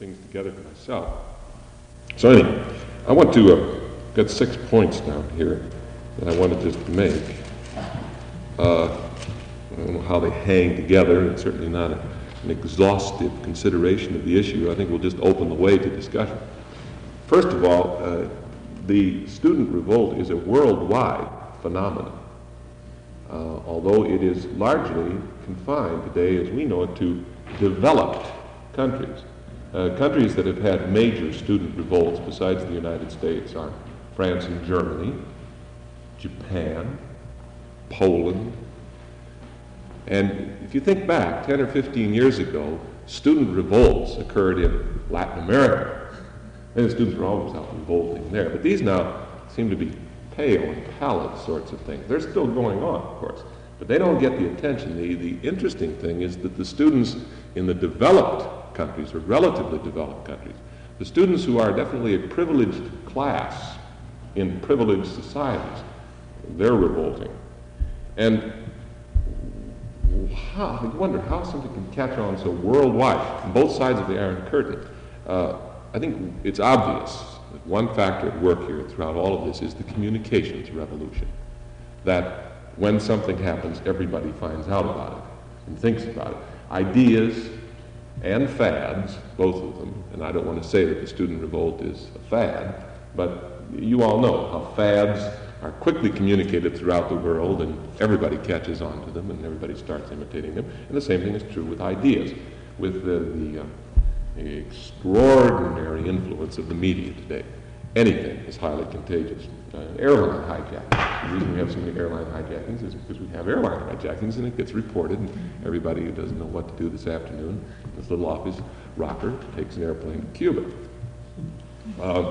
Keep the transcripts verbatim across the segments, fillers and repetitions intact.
things together for myself. So anyway, I want to, uh, got six points down here that I wanted just to make. Uh, I don't know how they hang together. It's certainly not a, an exhaustive consideration of the issue. I think we'll just open the way to discussion. First of all, uh, the student revolt is a worldwide phenomenon, uh, although it is largely confined today, as we know it, to developed countries. Uh, countries that have had major student revolts besides the United States are France and Germany, Japan, Poland. And if you think back, ten or fifteen years ago, student revolts occurred in Latin America. And the students were always out revolting there. But these now seem to be pale and pallid sorts of things. They're still going on, of course, but they don't get the attention. The, the interesting thing is that the students in the developed countries, or relatively developed countries, the students who are definitely a privileged class in privileged societies, they're revolting. And how, I wonder how something can catch on so worldwide, on both sides of the Iron Curtain. Uh, I think it's obvious that one factor at work here throughout all of this is the communications revolution. That when something happens, everybody finds out about it and thinks about it. Ideas and fads, both of them, and I don't want to say that the student revolt is a fad, but you all know how fads are quickly communicated throughout the world and everybody catches on to them and everybody starts imitating them. And the same thing is true with ideas, with the, the, uh, the extraordinary influence of the media today. Anything is highly contagious. Uh, airline hijacking. The reason we have so many airline hijackings is because we have airline hijackings and it gets reported, and everybody who doesn't know what to do this afternoon, this little office rocker takes an airplane to Cuba. Uh,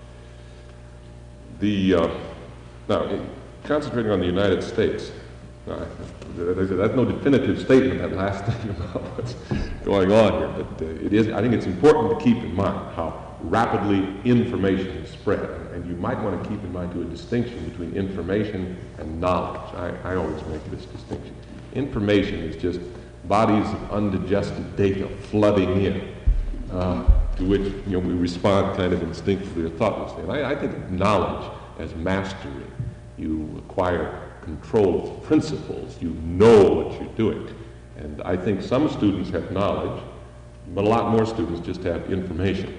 the uh, now, concentrating on the United States, uh, that's no definitive statement, that last thing about what's going on here, but uh, it is. I think it's important to keep in mind how rapidly information is spread, and you might want to keep in mind to a distinction between information and knowledge. I, I always make this distinction. Information is just bodies of undigested data flooding in, uh, to which you know we respond kind of instinctively or thoughtlessly. And I, I think of knowledge as mastery. You acquire control of principles. You know what you're doing. And I think some students have knowledge, but a lot more students just have information.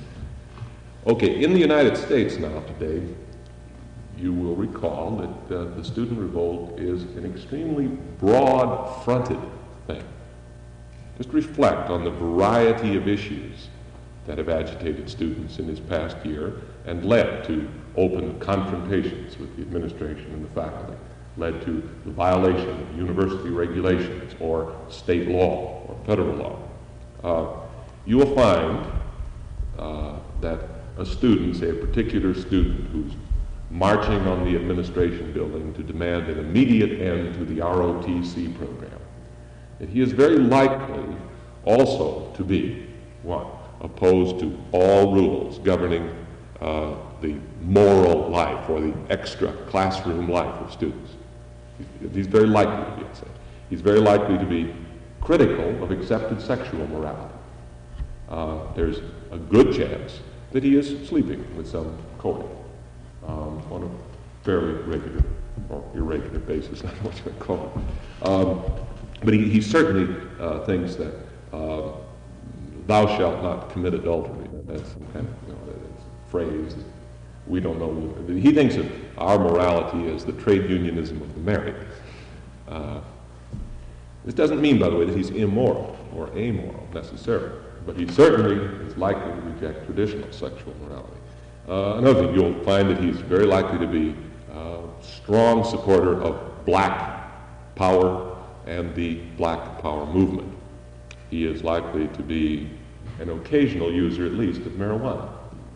Okay, in the United States now today, you will recall that uh, the student revolt is an extremely broad-fronted thing. Just reflect on the variety of issues that have agitated students in this past year and led to open confrontations with the administration and the faculty, led to the violation of university regulations or state law or federal law. Uh, you will find uh, that a student, say a particular student who's marching on the administration building to demand an immediate end to the R O T C program, that he is very likely also to be, one, opposed to all rules governing uh, the moral life or the extra classroom life of students. He's very likely to be upset. He's very likely to be critical of accepted sexual morality. Uh, there's a good chance that he is sleeping with some co-ed um, on a fairly regular or irregular basis, I don't know what you call it. Um, but he, he certainly uh, thinks that uh, thou shalt not commit adultery. That's some kind of you know, that's a phrase. We don't know. He thinks of our morality as the trade unionism of the married. Uh, this doesn't mean, by the way, that he's immoral or amoral necessarily, but he certainly is likely to reject traditional sexual morality. Uh, another thing, you'll find that he's very likely to be a strong supporter of black power and the black power movement. He is likely to be an occasional user, at least, of marijuana.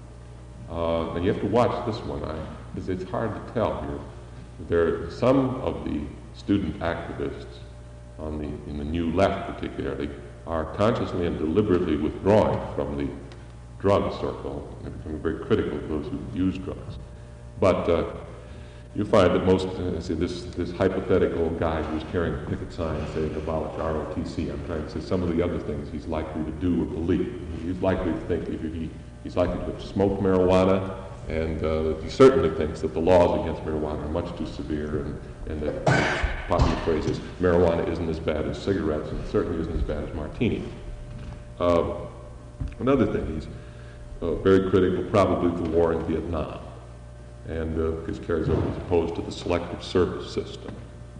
Uh, and you have to watch this one, because it's hard to tell here. There are some of the student activists on the, in the New Left particularly, are consciously and deliberately withdrawing from the drug circle and becoming very critical of those who use drugs. But uh, you find that most, uh, say this, this hypothetical guy who's carrying a picket sign saying abolish R O T C, I'm trying to say some of the other things he's likely to do or believe. He's likely to think, if he, he's likely to have smoked marijuana, and uh, he certainly thinks that the laws against marijuana are much too severe, and, and that, popular phrase is, marijuana isn't as bad as cigarettes, and it certainly isn't as bad as martini. Uh, another thing, he's uh, very critical probably of the war in Vietnam, and uh, his carries over, he's opposed to the selective service system.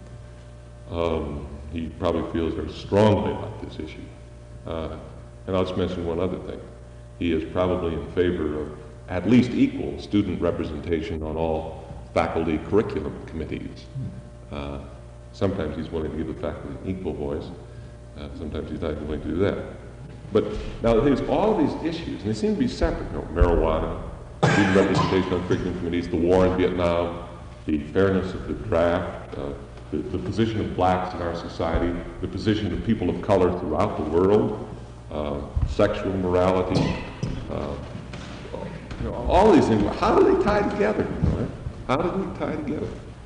Um, he probably feels very strongly about this issue. Uh, and I'll just mention one other thing. He is probably in favor of at least equal student representation on all faculty curriculum committees. Uh, sometimes he's willing to give the faculty an equal voice. Uh, sometimes he's not willing to do that. But now there's all these issues, and they seem to be separate. You know, marijuana, student representation on curriculum committees, the war in Vietnam, the fairness of the draft, uh, the, the position of blacks in our society, the position of people of color throughout the world, uh, sexual morality, uh, you know, all these things. How do they tie together? You know, right? How do they tie together?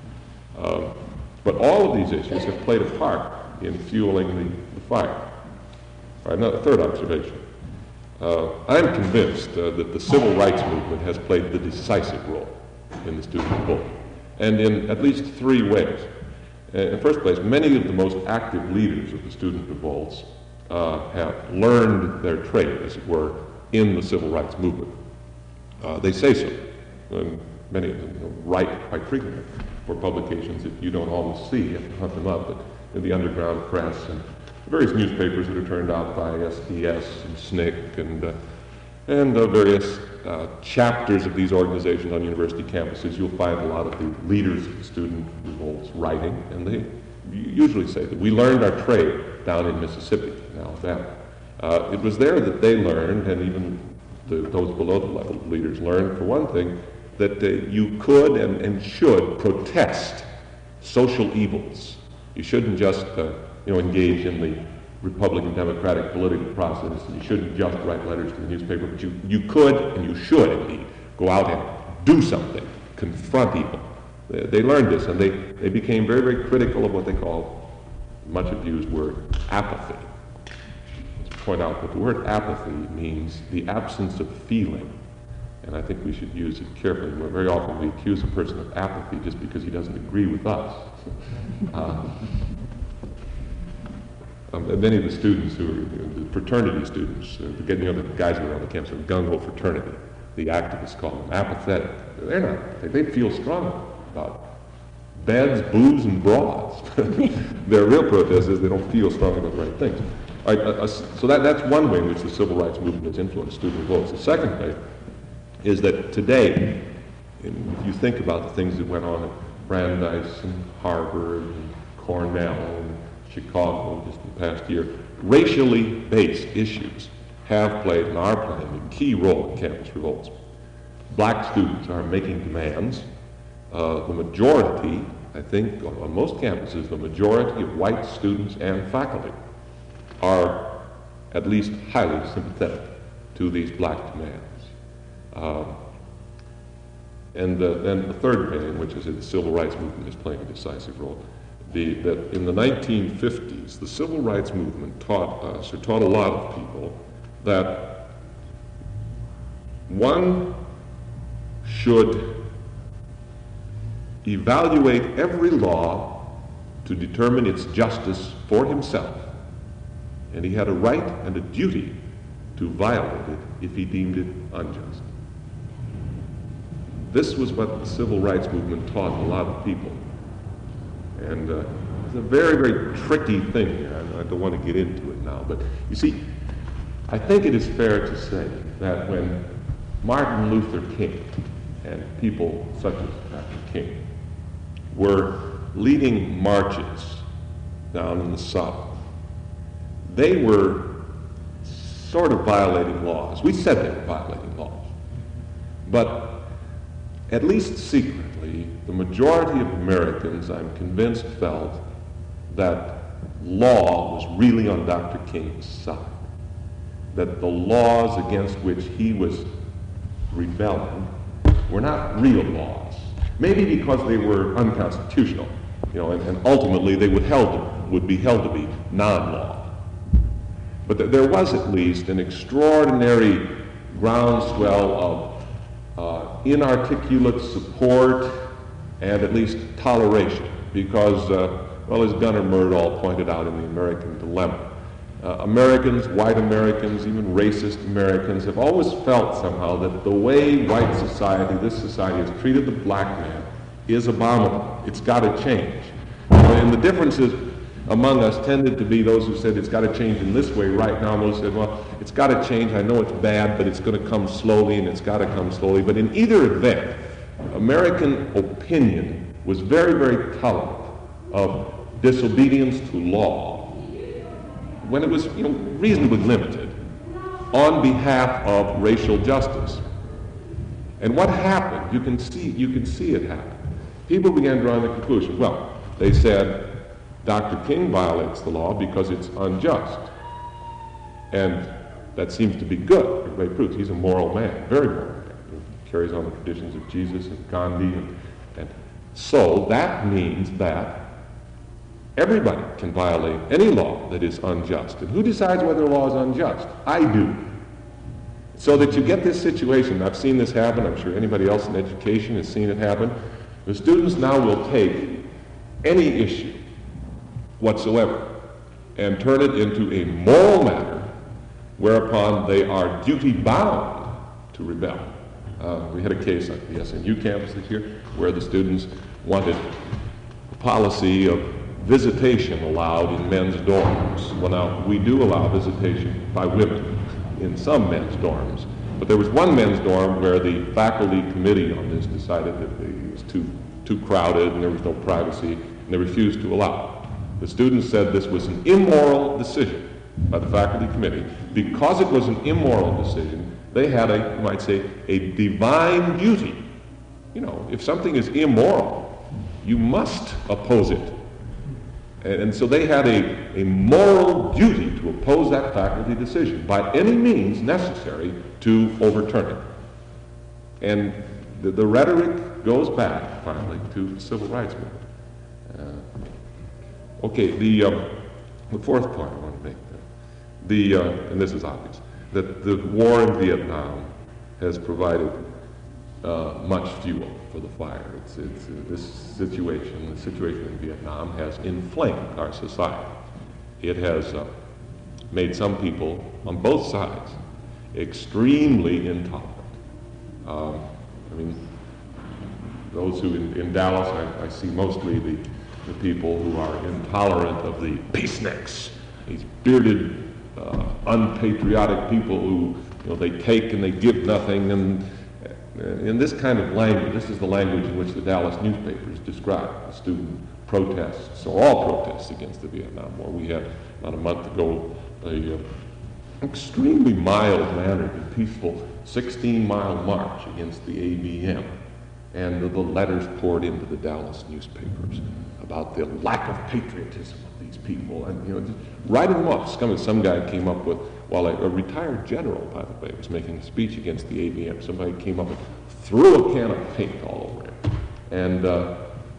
Uh, but all of these issues have played a part in fueling the, the fire. All right, now, a third observation. Uh, I'm convinced uh, that the civil rights movement has played the decisive role in the student revolt, and in at least three ways. Uh, in the first place, many of the most active leaders of the student revolts uh, have learned their trade, as it were, in the civil rights movement. Uh, they say so, and many of them, you know, write quite frequently for publications that you don't always see. You have to hunt them up, but in the underground press and various newspapers that are turned out by S D S and S N C C and, uh, and uh, various uh, chapters of these organizations on university campuses, you'll find a lot of the leaders of the student revolts writing, and they usually say that we learned our trade down in Mississippi, in Alabama. Uh, it was there that they learned, and even the, those below the level of leaders learned, for one thing, that uh, you could and, and should protest social evils. You shouldn't just uh, you know, engage in the Republican Democratic political process. You shouldn't just write letters to the newspaper, but you, you could and you should indeed go out and do something, confront evil. They, they learned this, and they, they became very, very critical of what they call, much abused word, apathy. Let's point out that the word apathy means the absence of feeling, and I think we should use it carefully. Very often we accuse a person of apathy just because he doesn't agree with us. Uh, Um, and many of the students who are, you know, the fraternity students, uh, the, you know, the guys who are on the campus, are gung-ho fraternity. The activists call them apathetic. They're not. They, they feel strong about beds, booze, and bras. Their real protest is they don't feel strong about the right things. All right, uh, uh, so that, that's one way in which the civil rights movement has influenced student revolts. The second way is that today, in, if you think about the things that went on at Brandeis and Harvard and Cornell and Chicago just in the past year, racially based issues have played and are playing a key role in campus revolts. Black students are making demands. Uh, the majority, I think, on, on most campuses, the majority of white students and faculty are at least highly sympathetic to these black demands. Uh, and then the third way in which is that the civil rights movement is playing a decisive role. The, that in the nineteen fifties, the civil rights movement taught us, or taught a lot of people, that one should evaluate every law to determine its justice for himself, and he had a right and a duty to violate it if he deemed it unjust. This was what the civil rights movement taught a lot of people. And uh, it's a very, very tricky thing here. I, I don't want to get into it now. But you see, I think it is fair to say that when Martin Luther King and people such as Doctor King were leading marches down in the South, they were sort of violating laws. We said they were violating laws. But at least secretly, the majority of Americans, I'm convinced, felt that law was really on Doctor King's side. That the laws against which he was rebelling were not real laws. maybe because they were unconstitutional, you know, and, and ultimately they would, held, would be held to be non-law. But th there was at least an extraordinary groundswell of uh, inarticulate support and at least toleration, because, uh, well, as Gunnar Myrdal pointed out in The American Dilemma, uh, Americans, white Americans, even racist Americans, have always felt somehow that the way white society, this society, has treated the black man is abominable. It's got to change. And the differences among us tended to be those who said it's got to change in this way right now, and those who said, well, it's got to change, I know it's bad, but it's going to come slowly, and it's got to come slowly. But in either event, American opinion was very, very tolerant of disobedience to law when it was, you know, reasonably limited on behalf of racial justice. And what happened? You can see, you can see it happen. People began drawing the conclusion, well, they said, Doctor King violates the law because it's unjust. And that seems to be good. Everybody proves he's a moral man, very moral man. He carries on the traditions of Jesus and Gandhi. And, and so that means that everybody can violate any law that is unjust. And who decides whether a law is unjust? I do. So that you get this situation, I've seen this happen, I'm sure anybody else in education has seen it happen. The students now will take any issue whatsoever and turn it into a moral matter whereupon they are duty-bound to rebel. Uh, we had a case at the S N U campus this year where the students wanted a policy of visitation allowed in men's dorms. Well, now, we do allow visitation by women in some men's dorms, but there was one men's dorm where the faculty committee on this decided that it was too, too crowded and there was no privacy, and they refused to allow it. The students said this was an immoral decision by the faculty committee. Because it was an immoral decision, they had a, you might say, a divine duty. You know, if something is immoral, you must oppose it. And, and so they had a, a moral duty to oppose that faculty decision by any means necessary to overturn it. And the, the rhetoric goes back, finally, to the civil rights movement. Uh, okay, the, um, the fourth point I want to make, uh, the, uh, and this is obvious, that the war in Vietnam has provided uh, much fuel for the fire. It's, it's, uh, this situation, the situation in Vietnam has inflamed our society. It has uh, made some people on both sides extremely intolerant. Um, I mean, those who in, in Dallas, I, I see mostly the, the people who are intolerant of the peaceniks, these bearded, uh, unpatriotic people who, you know, they take and they give nothing, and in this kind of language, this is the language in which the Dallas newspapers describe the student protests, or all protests against the Vietnam War. We had, about a month ago, a uh, extremely mild-mannered and peaceful sixteen mile march against the A B M. And the, the letters poured into the Dallas newspapers about the lack of patriotism of these people, and, you know, just writing them off. Some, some guy came up with, while a, a retired general, by the way, was making a speech against the A B M, somebody came up and threw a can of paint all over him, and uh,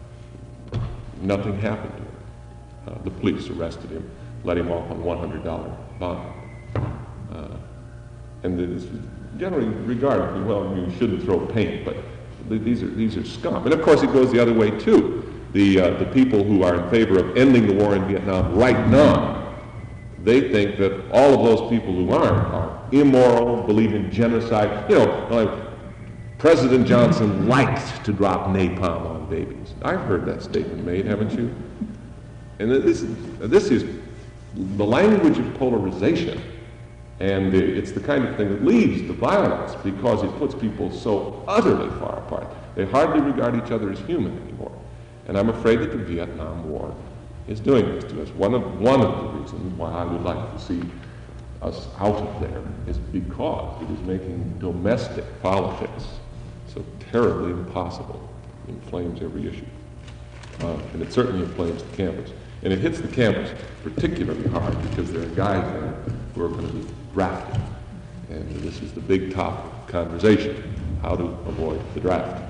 nothing happened to him. Uh, the police arrested him, let him off on one hundred dollar bond. Uh, and it's generally regarded, well, you shouldn't throw paint, but these are, these are scum. And of course it goes the other way too. The, uh, the people who are in favor of ending the war in Vietnam right now, they think that all of those people who aren't are immoral, believe in genocide. You know, like President Johnson liked to drop napalm on babies. I've heard that statement made, haven't you? And this, this is the language of polarization. And it's the kind of thing that leads to violence because it puts people so utterly far apart. They hardly regard each other as human anymore. And I'm afraid that the Vietnam War is doing this to us. One of, one of the reasons why I would like to see us out of there is because it is making domestic politics so terribly impossible. It inflames every issue. Uh, and it certainly inflames the campus. And it hits the campus particularly hard because there are guys there who are going to be drafted. And this is the big topic of conversation, how to avoid the draft.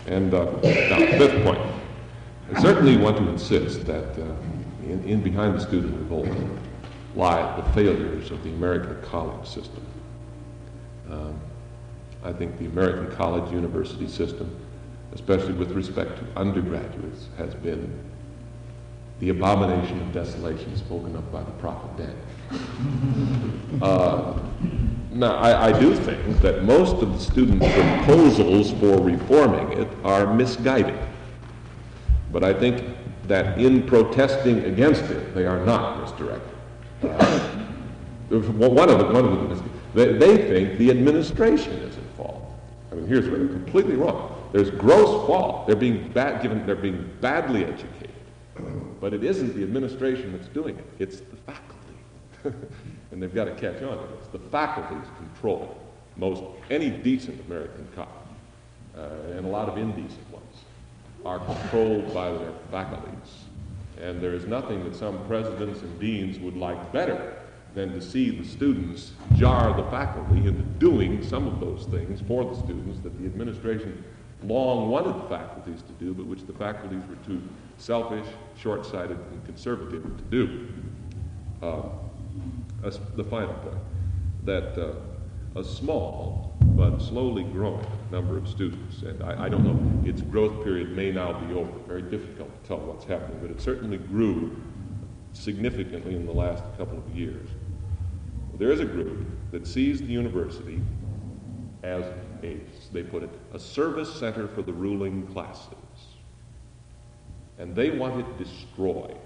And uh, now, fifth point. I certainly want to insist that uh, in, in behind the student revolt lie the failures of the American college system. Um, I think the American college university system, especially with respect to undergraduates, has been the abomination of desolation spoken of by the prophet Daniel. Uh, now, I, I do think that most of the student proposals for reforming it are misguided. But I think that in protesting against it, they are not misdirected. Uh, one of the, one of the, they, they think the administration is at fault. I mean, here's where they're completely wrong. There's gross fault. They're being bad, given, they're being badly educated. But it isn't the administration that's doing it. It's the faculty. And they've got to catch on to this. The faculties control most any decent American college, uh, and a lot of indecent ones are controlled by their faculties. And there is nothing that some presidents and deans would like better than to see the students jar the faculty into doing some of those things for the students that the administration long wanted the faculties to do, but which the faculties were too selfish, short-sighted, and conservative to do. Uh, that's the final point, that uh, a small but slowly growing number of students, and I, I don't know, its growth period may now be over. Very difficult to tell what's happening, but it certainly grew significantly in the last couple of years. There is a group that sees the university as a, they put it, a service center for the ruling classes. And they want it destroyed.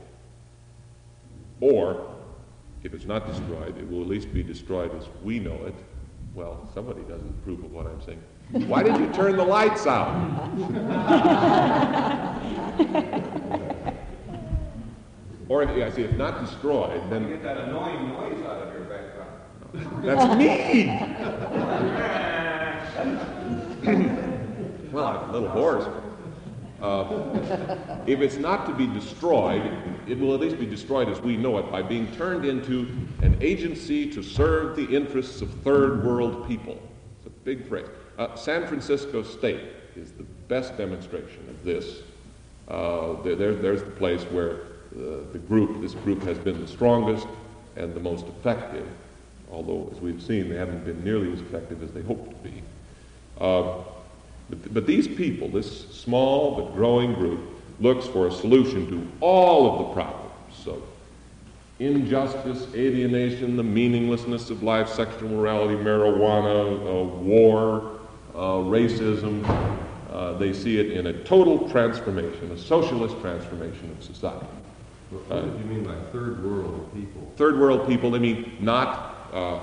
Or, if it's not destroyed, it will at least be destroyed as we know it. Well, somebody doesn't approve of what I'm saying. Why did you turn the lights out? Or, if, I see, if not destroyed, then... You get that annoying noise out of your background. That's me! Well, I'm a little hoarse. Uh, if it's not to be destroyed, it will at least be destroyed as we know it by being turned into an agency to serve the interests of third world people. It's a big phrase. Uh, San Francisco State is the best demonstration of this. Uh, there, there, there's the place where uh, the group, this group has been the strongest and the most effective, although, as we've seen, they haven't been nearly as effective as they hoped to be. Uh, But, but these people, this small but growing group, looks for a solution to all of the problems of injustice, alienation, the meaninglessness of life, sexual morality, marijuana, uh, war, uh, racism. Uh, they see it in a total transformation, a socialist transformation of society. What uh, did you mean by third world people? Third world people, they mean not, uh,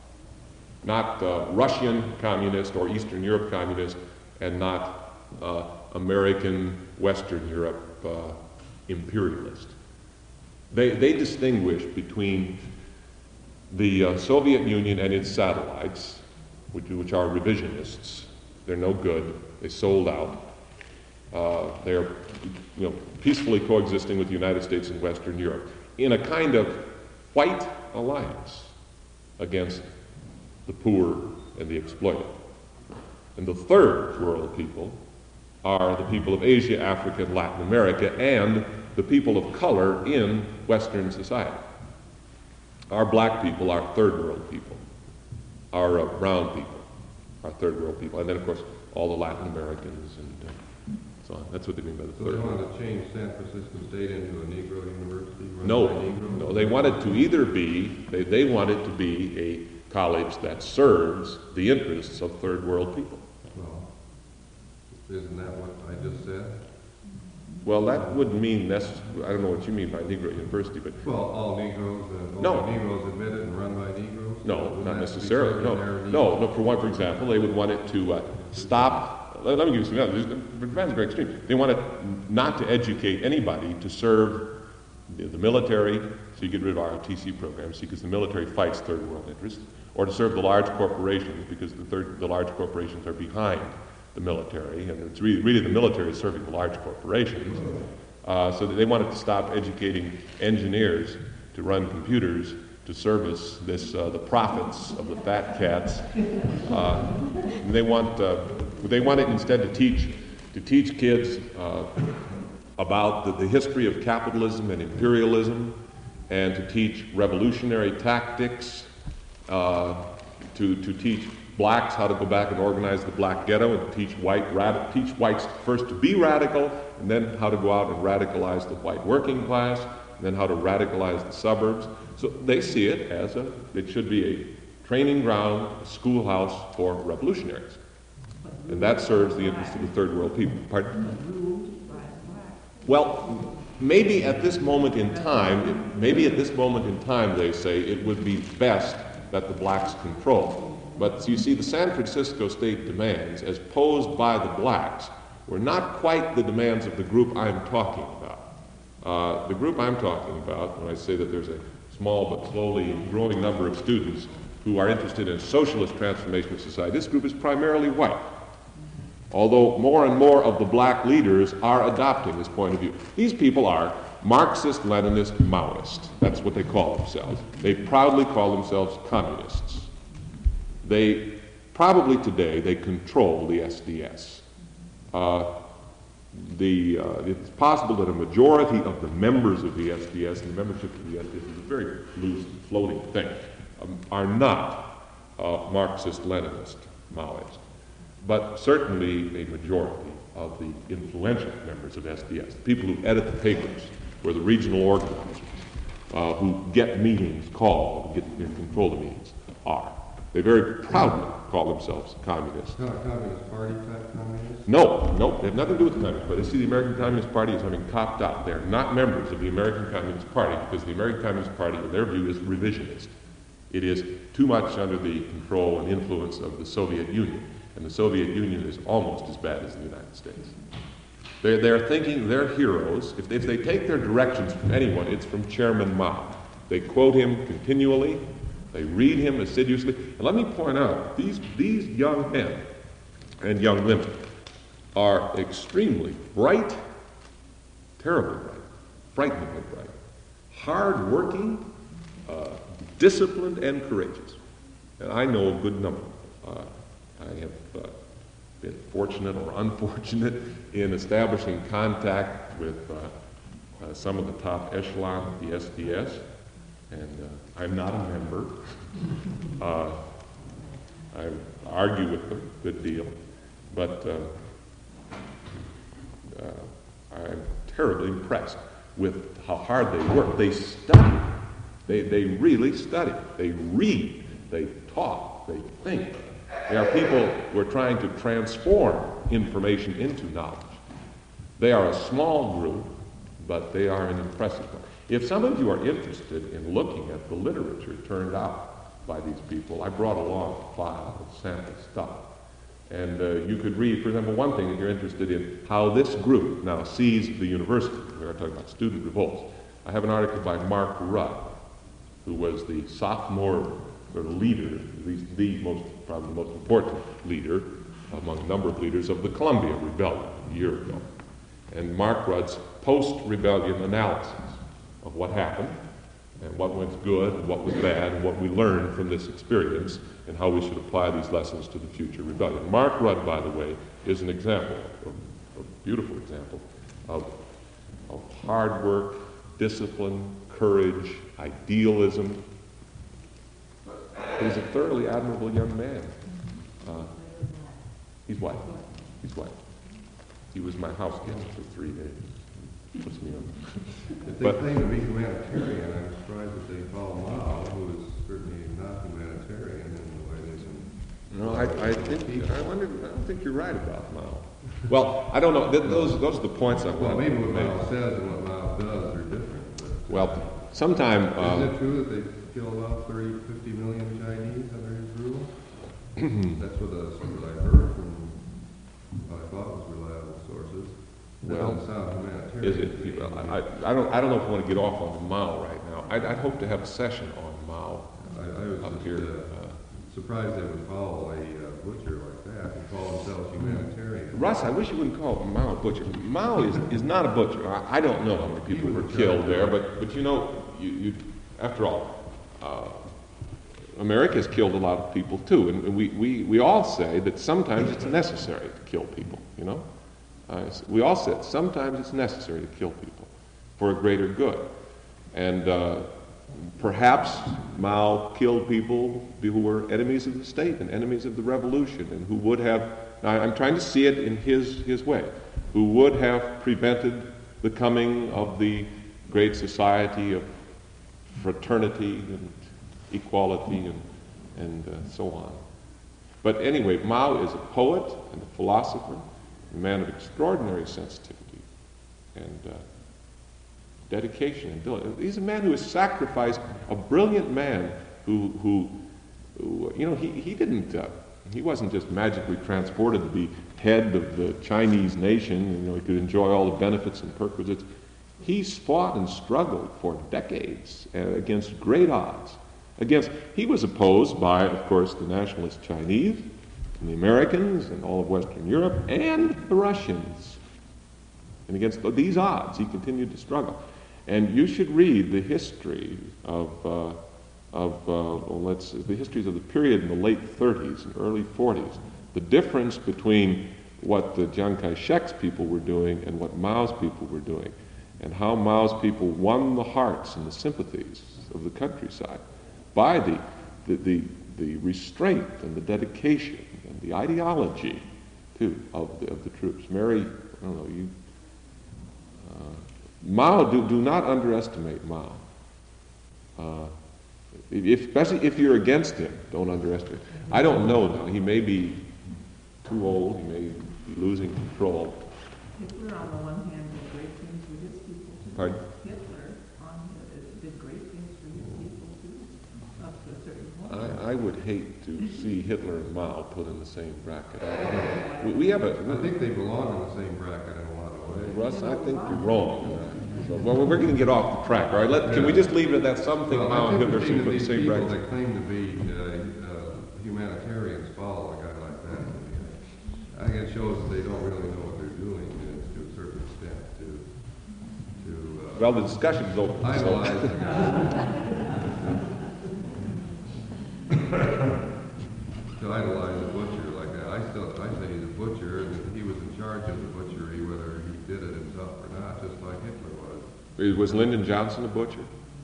not uh, Russian communist or Eastern Europe communist, and not uh, American, Western Europe uh, imperialist. They, they distinguish between the uh, Soviet Union and its satellites, which, which are revisionists. They're no good. They sold out. Uh, they're you know, peacefully coexisting with the United States and Western Europe in a kind of white alliance against the poor and the exploited. And the third world people are the people of Asia, Africa, and Latin America, and the people of color in Western society. Our black people are third world people. Our uh, brown people are third world people. And then, of course, all the Latin Americans and uh, so on. That's what they mean by the so third they world. wanted to change San Francisco State into a Negro university? Run No, by Negroes? no, they wanted to either be, they, they wanted to be a college that serves the interests of third world people. Well, isn't that what I just said? Well, that wouldn't mean necessarily, I don't know what you mean by Negro University, but Well, all Negroes and all No. Negroes admitted and run by Negroes? no, Wouldn't not that be necessarily. No, secondary no, Negroes? no. For one, for example, they would want it to uh, stop. Let, let me give you some others. Advantage very extreme. They want it not to educate anybody to serve the, the military, so you get rid of R O T C programs because the military fights third world interests, or to serve the large corporations because the third, the large corporations are behind the military, and it's really, really the military is serving the large corporations. Uh, so that they wanted to stop educating engineers to run computers to service this uh, the profits of the fat cats. Uh, they want uh, they wanted instead to teach to teach kids uh, about the, the history of capitalism and imperialism, and to teach revolutionary tactics, uh, to, to teach blacks how to go back and organize the black ghetto, and to teach, white rad- teach whites first to be radical, and then how to go out and radicalize the white working class, and then how to radicalize the suburbs. So they see it as a, it should be a training ground, a schoolhouse for revolutionaries. And that serves the interest of the third world people. Pardon? Well, maybe at this moment in time, maybe at this moment in time, they say, it would be best that the blacks control. But you see, the San Francisco State demands, as posed by the blacks, were not quite the demands of the group I'm talking about. Uh, the group I'm talking about, when I say that there's a small but slowly growing number of students who are interested in socialist transformation of society, this group is primarily white. Although more and more of the black leaders are adopting this point of view. These people are Marxist, Leninist, Maoist. That's what they call themselves. They proudly call themselves communists. They, probably today, they control the S D S. Uh, the, uh, it's possible that a majority of the members of the S D S, and the membership of the S D S is a very loose, floating thing, um, are not uh, Marxist, Leninist, Maoist. But certainly a majority of the influential members of S D S, the people who edit the papers, or the regional organizers, uh, who get meetings called, get in control of meetings, are. They very proudly call themselves communists. Not a Communist Party type communist? No, no, they have nothing to do with the Communist Party. They see the American Communist Party as having copped out. They're not members of the American Communist Party because the American Communist Party, in their view, is revisionist. It is too much under the control and influence of the Soviet Union. And the Soviet Union is almost as bad as the United States. They're, they're thinking they're heroes. If, if they take their directions from anyone, it's from Chairman Mao. They quote him continually. They read him assiduously. And let me point out, these, these young men and young women are extremely bright, terribly bright, frighteningly bright, hard-working, uh, disciplined, and courageous. And I know a good number. Uh, I have uh, been fortunate or unfortunate in establishing contact with uh, uh, some of the top echelon of the S D S, and uh, I'm not a member. Uh, I argue with them a good deal, but uh, uh, I'm terribly impressed with how hard they work. They study. They, they really study. They read. They talk. They think. They are people who are trying to transform information into knowledge. They are a small group, but they are an impressive one. If some of you are interested in looking at the literature turned out by these people, I brought along a file of sample stuff. And uh, you could read, for example, one thing if you're interested in how this group now sees the university. We're talking about student revolts. I have an article by Mark Rudd, who was the sophomore sort of leader, at least the most, probably the most important leader among a number of leaders of the Columbia Rebellion a year ago. And Mark Rudd's post-rebellion analysis of what happened and what went good and what was bad and what we learned from this experience and how we should apply these lessons to the future rebellion. Mark Rudd, by the way, is an example, a, a beautiful example of, of hard work, discipline, courage, idealism. He's a thoroughly admirable young man. Uh, he's white. He's white. He was my house guest for three days. Puts me on. If they But, claim to be humanitarian, I'm surprised that they call Mao, who is certainly not humanitarian in the way they can. no, I, I think I wonder. I don't think you're right about Mao. Well, I don't know. Th- those those are the points I Well, want maybe to what make. Mao says and what Mao does are different. But, uh, Well, sometime. isn't Uh, it true that they kill about thirty, fifty million Chinese under his rule? That's what, uh, what I heard from what I thought was reliable sources. That Well, doesn't sound humanitarian. Is it, well, I, I I don't, I don't know if I want to get off on Mao right now. I'd, I'd hope to have a session on Mao I, I was up just, here. uh, Uh, surprised they would follow a uh, butcher like that and call themselves humanitarian. Russ, I wish you wouldn't call Mao a butcher. Mao is, is not a butcher. I, I don't know how many people were killed there, but, but you know, you, you, after all, uh, America has killed a lot of people too, and we, we, we all say that sometimes it's necessary to kill people, you know? Uh, we all said sometimes it's necessary to kill people for a greater good. And uh, perhaps Mao killed people who were enemies of the state and enemies of the revolution, and who would have, now I'm trying to see it in his, his way, who would have prevented the coming of the great society of fraternity and equality and, and uh, so on. But anyway, Mao is a poet and a philosopher, a man of extraordinary sensitivity and uh, dedication and diligence. He's a man who has sacrificed, a brilliant man who, who, who you know, he, he didn't, uh, he wasn't just magically transported to be head of the Chinese nation, you know, he could enjoy all the benefits and perquisites. He's fought and struggled for decades uh, against great odds. Against, he was opposed by, of course, the nationalist Chinese, and the Americans, and all of Western Europe, and the Russians. And against these odds, he continued to struggle. And you should read the history of, uh, of uh, well, let's, the histories of the period in the late thirties and early forties. The difference between what the Chiang Kai-shek's people were doing and what Mao's people were doing, and how Mao's people won the hearts and the sympathies of the countryside by the, the, the, the restraint and the dedication and the ideology, too, of the, of the troops. Mary, I don't know, you, uh, Mao, do, do not underestimate Mao. Uh, if, especially if you're against him, don't underestimate. I don't know now, he may be too old, he may be losing control. Hitler, on the one hand, did great things for his people, too. Pardon? Hitler on the, did great things for his people, too, up to a certain point. I, I would hate to see Hitler and Mao put in the same bracket. We, we have a... I think they belong in the same bracket in a lot of ways. Russ, I think you're wrong. So, well, we're going to get off the track, all right? Let, can we just leave it at that? Some think Well, Mao I and think Hitler the should thing put that in the these same people bracket. that claim to be uh, uh, humanitarians follow a guy like that. I think it shows that they don't really know what they're doing uh, to a certain extent to, to uh, Well, the discussion's open. idolize So. the guy. To idolize a butcher like that. I still, I say he's a butcher, and that he was in charge of the butchery, whether he did it himself or not, just like Hitler was. Was Lyndon Johnson a butcher?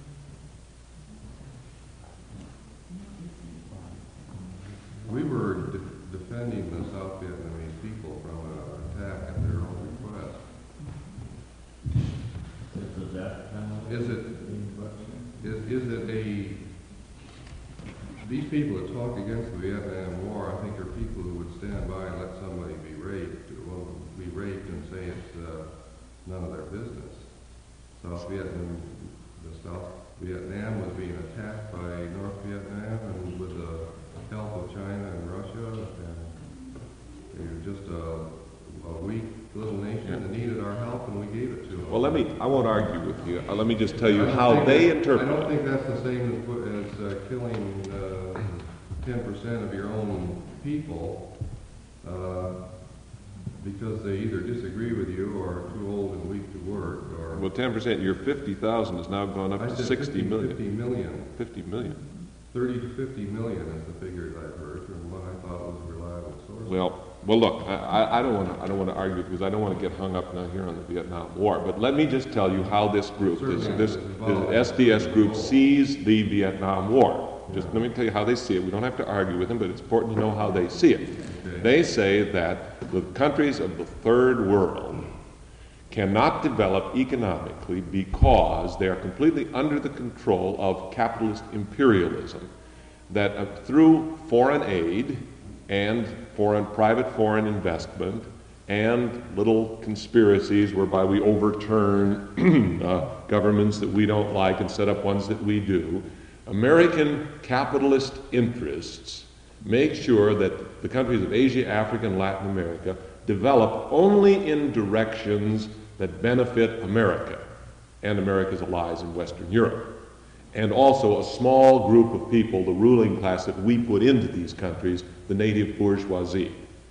We were de- defending the South Vietnamese people from an attack at their own request. Is that kind of Is it, is, is it a, these people that talk against the Vietnam War, I think are people who would stand by and let somebody be raped, well, be raped and say it's uh, none of their business. South Vietnam, the South Vietnam was being attacked by North Vietnam and with the help of China and Russia, and they were just a, a weak little nation that needed our help, and we gave it to them. Well, let me, I won't argue with you. Uh, let me just tell you I don't how think they that- interpret I don't it. think that's the same as, put- as uh, killing ten percent of your own people uh, because they either disagree with you or are too old and weak to work, or... Well, ten percent, your fifty thousand has now gone up I to said sixty fifty, million. fifty million. fifty million. thirty to fifty million is the figures I've heard from what I thought was a reliable source. Well, well, look, I, I- I don't want to, I don't want to argue because I don't want to get hung up now here on the Vietnam War. But let me just tell you how this group, this, Certainly, this, it's this involved. S D S group, sees the Vietnam War. Just let me tell you how they see it. We don't have to argue with them, but it's important to know how they see it. Okay. They say that the countries of the third world cannot develop economically because they are completely under the control of capitalist imperialism. That uh, through foreign aid and foreign, private foreign investment and little conspiracies whereby we overturn uh, governments that we don't like and set up ones that we do, American capitalist interests make sure that the countries of Asia, Africa, and Latin America develop only in directions that benefit America and America's allies in Western Europe. And also a small group of people, the ruling class that we put into these countries, the native bourgeoisie.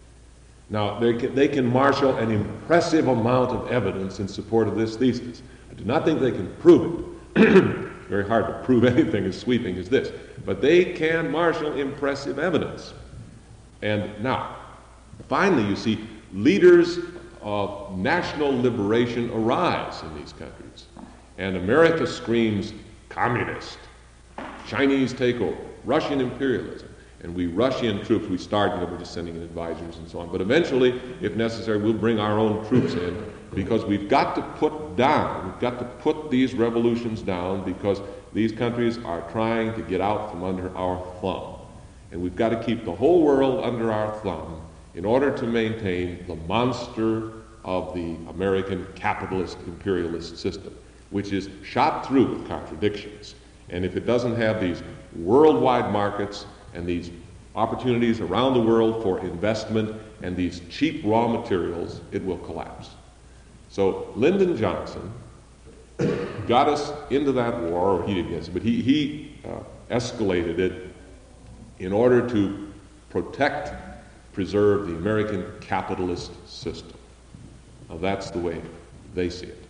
Now, they can, they can marshal an impressive amount of evidence in support of this thesis. I do not think they can prove it. Very hard to prove anything as sweeping as this. But they can marshal impressive evidence. And now, finally, you see, leaders of national liberation arise in these countries. And America screams communist, Chinese takeover, Russian imperialism. And we rush in troops. We start, you know, we're just sending in advisors and so on. But eventually, if necessary, we'll bring our own troops in because we've got to put down, we've got to put these revolutions down because these countries are trying to get out from under our thumb. And we've got to keep the whole world under our thumb in order to maintain the monster of the American capitalist imperialist system, which is shot through with contradictions. And if it doesn't have these worldwide markets and these opportunities around the world for investment and these cheap raw materials, it will collapse. So Lyndon Johnson got us into that war, or he didn't get us, but he, he uh, escalated it in order to protect, preserve the American capitalist system. Now that's the way they see it.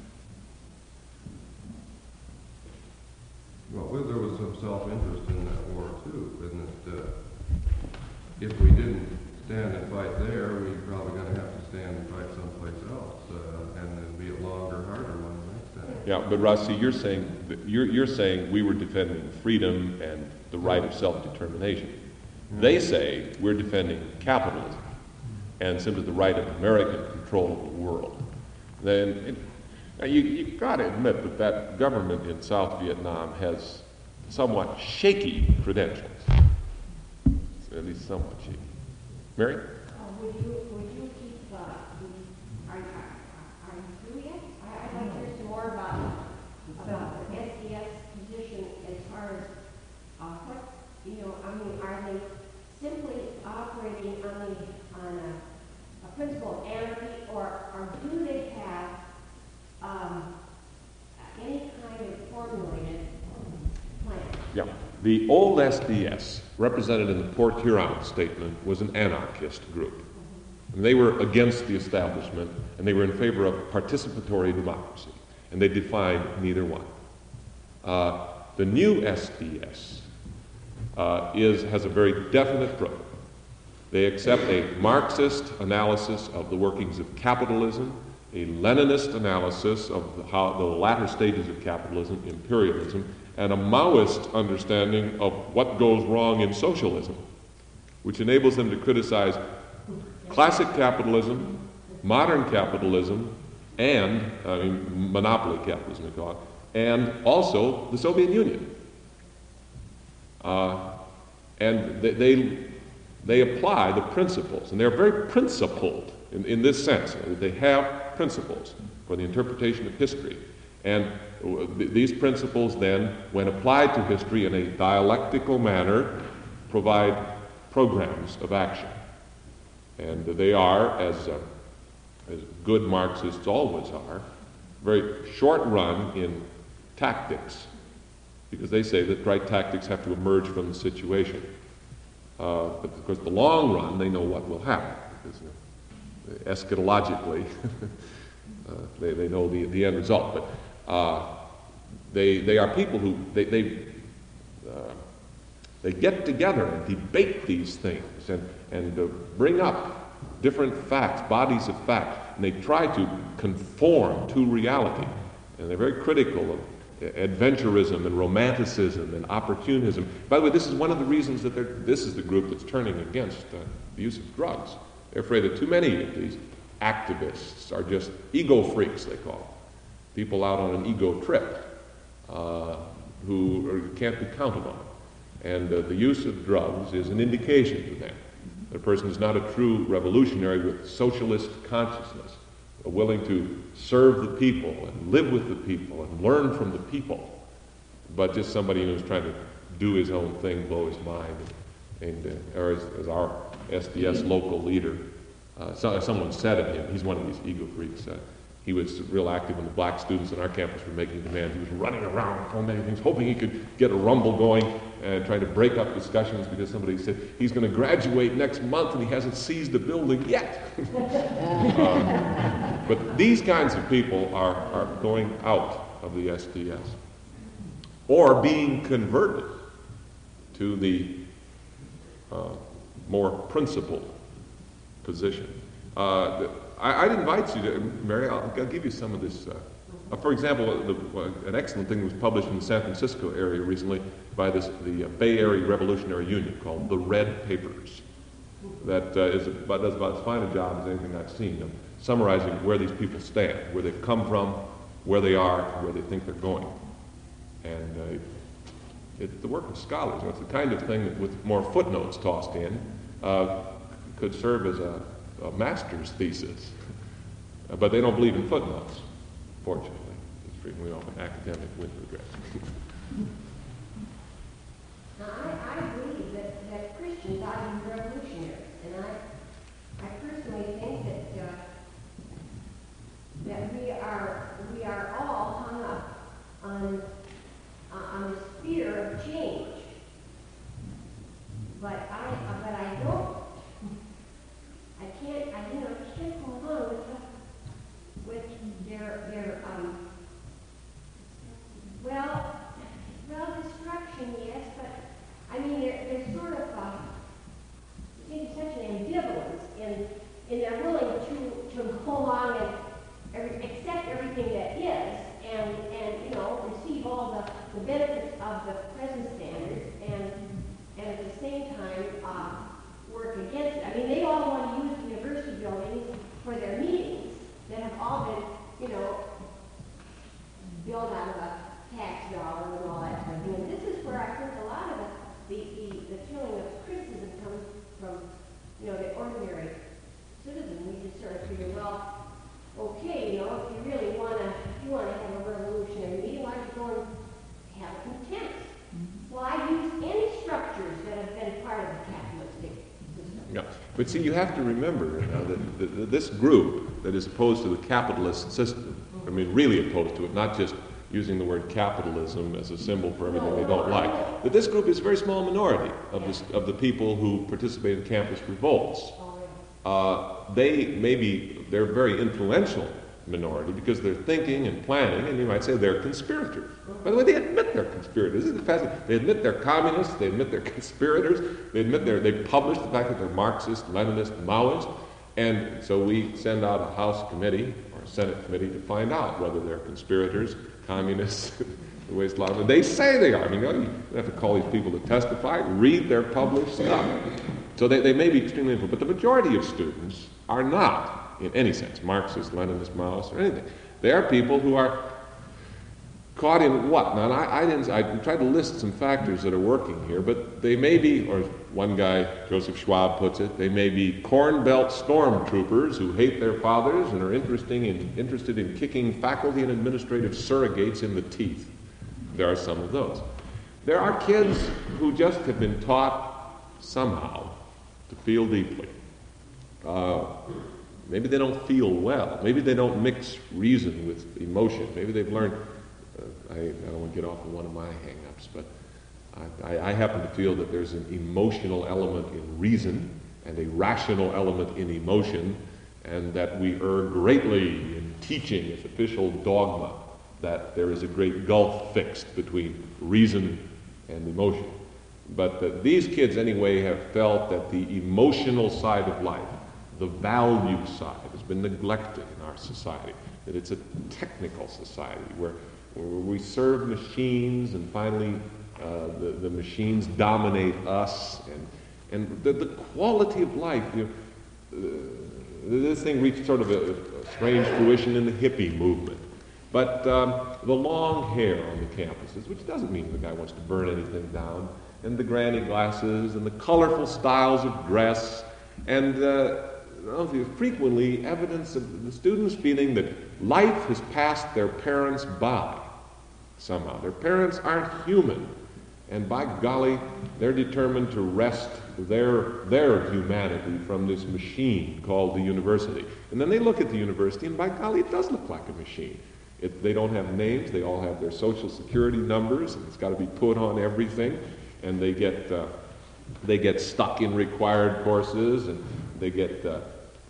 Well, there was some self-interest in that war too, isn't it? Uh, if we didn't stand and fight there, we're probably going to have to stand and fight someplace else, uh, and it'll be a longer, harder one next time. Yeah, but Rossi, you're saying that you're, you're saying we were defending freedom and the right of self-determination. Yeah. They say we're defending capitalism and simply the right of American control of the world. Then it, now you you got to admit that that government in South Vietnam has somewhat shaky credentials, at least somewhat shaky. Mary? Uh, would you, would you keep, uh, are, are, are you through yet? I, I'd like to hear some more about, about the S D S position as far as, uh, what, you know, I mean, are they simply operating on the, on a, a principle of anarchy, or, or do they have, um, any kind of formulated plan? Yeah. The old S D S, represented in the Port Huron statement, was an anarchist group. And they were against the establishment, and they were in favor of participatory democracy. And they defined neither one. Uh, the new S D S uh, is, has a very definite program. They accept a Marxist analysis of the workings of capitalism, a Leninist analysis of the, how the latter stages of capitalism, imperialism, and a Maoist understanding of what goes wrong in socialism, which enables them to criticize classic capitalism, modern capitalism, and I mean, monopoly capitalism, they call it, and also the Soviet Union. Uh, and they, they, they apply the principles, and they're very principled in, in this sense. They have principles for the interpretation of history. And th these principles then, when applied to history in a dialectical manner, provide programs of action. And they are, as, uh, as good Marxists always are, very short run in tactics, because they say that right tactics have to emerge from the situation. Uh, but of course, the long run, they know what will happen, because uh, eschatologically, uh, they, they know the, the end result. But uh, they, they are people who, they, they, uh, they get together and debate these things and, and uh, bring up different facts, bodies of fact, and they try to conform to reality. And they're very critical of adventurism and romanticism and opportunism. By the way, this is one of the reasons that this is the group that's turning against uh, the use of drugs. They're afraid that too many of these activists are just ego freaks, they call them. People out on an ego trip uh, who are, can't be counted on. And uh, the use of drugs is an indication to them that a person is not a true revolutionary with socialist consciousness, willing to serve the people and live with the people and learn from the people, but just somebody who's trying to do his own thing, blow his mind. And, uh, or as, as our S D S local leader, uh, so, someone said of him, he's one of these ego freaks. Uh, he was real active when the black students on our campus were making demands. He was running around fomenting things, hoping he could get a rumble going and trying to break up discussions because somebody said he's going to graduate next month and he hasn't seized the building yet. um, but these kinds of people are, are going out of the S D S or being converted to the uh, more principled position. Uh, the, I, I'd invite you to, Mary, I'll, I'll give you some of this. Uh, uh, for example, the, uh, an excellent thing was published in the San Francisco area recently by this, the uh, Bay Area Revolutionary Union called The Red Papers. That uh, is about, does about as fine a job as anything I've seen of summarizing where these people stand, where they've come from, where they are, and where they think they're going. And uh, it's the work of scholars. You know, it's the kind of thing that, with more footnotes tossed in, uh, could serve as a, a master's thesis. Uh, but they don't believe in footnotes, fortunately. It's frequently often academic with regret. Now, I, I believe that, that Christians ought to be revolutionaries, and I, I personally think that uh, that we are we are all hung up on uh, on this fear of change. But I uh, but I don't I can't I you know can't go along with the, with their their um well well destruction, yes, but I mean there, there's sort of uh, seems such an ambivalence in in they're willing to to go along and every, accept everything that is and and you know receive all the, the benefits of the present standards and and at the same time uh, work against it. I mean they all want to use university buildings for their meetings that have all been you know built out of a tax dollar and all that kind of thing. And this is where I think a lot of the the, the, the feeling of criticism comes from you know the ordinary citizen. We just sort of figure, well, okay, you know, if you really want to, if you want to have a revolutionary meeting, why don't you go and have contempt? Mm-hmm. Well, I use any structures that have been part of the capitalistic system. Yeah. But see, you have to remember uh, that, that, that this group that is opposed to the capitalist system, I mean, really opposed to it, not just using the word capitalism as a symbol for everything they don't like, that this group is a very small minority of, this, of the people who participate in campus revolts. Uh, they maybe, they're a very influential minority because they're thinking and planning, and you might say they're conspirators. By the way, they admit they're conspirators. Isn't it fascinating? They admit they're communists, they admit they're conspirators, they admit they're, they publish the fact that they're Marxist, Leninist, Maoist, and so we send out a House committee or a Senate committee to find out whether they're conspirators, communists, the way it's a lot of them. They say they are. I mean, you know, you have to call these people to testify, read their published stuff. So they, they may be extremely influential, but the majority of students are not, in any sense, Marxist, Leninist, Maoist, or anything. They are people who are caught in what? Now, I, I didn't. I tried to list some factors that are working here, but they may be, or one guy, Joseph Schwab, puts it, they may be Corn Belt stormtroopers who hate their fathers and are interesting in, interested in kicking faculty and administrative surrogates in the teeth. There are some of those. There are kids who just have been taught somehow to feel deeply. Uh, maybe they don't feel well. Maybe they don't mix reason with emotion. Maybe they've learned, uh, I, I don't want to get off of one of my hang-ups, but I, I, I happen to feel that there's an emotional element in reason and a rational element in emotion, and that we err greatly in teaching as official dogma that there is a great gulf fixed between reason and emotion. But uh, these kids, anyway, have felt that the emotional side of life, the value side, has been neglected in our society. That it's a technical society where, where we serve machines, and finally uh, the, the machines dominate us. And, and the, the quality of life, you know, uh, this thing reached sort of a, a strange fruition in the hippie movement. But um, the long hair on the campuses, which doesn't mean the guy wants to burn anything down, and the granny glasses, and the colorful styles of dress, and uh, frequently evidence of the students feeling that life has passed their parents by somehow. Their parents aren't human, and by golly, they're determined to wrest their, their humanity from this machine called the university. And then they look at the university, and by golly, it does look like a machine. It, they don't have names, they all have their social security numbers, and it's got to be put on everything. And they get uh, they get stuck in required courses, and they get uh,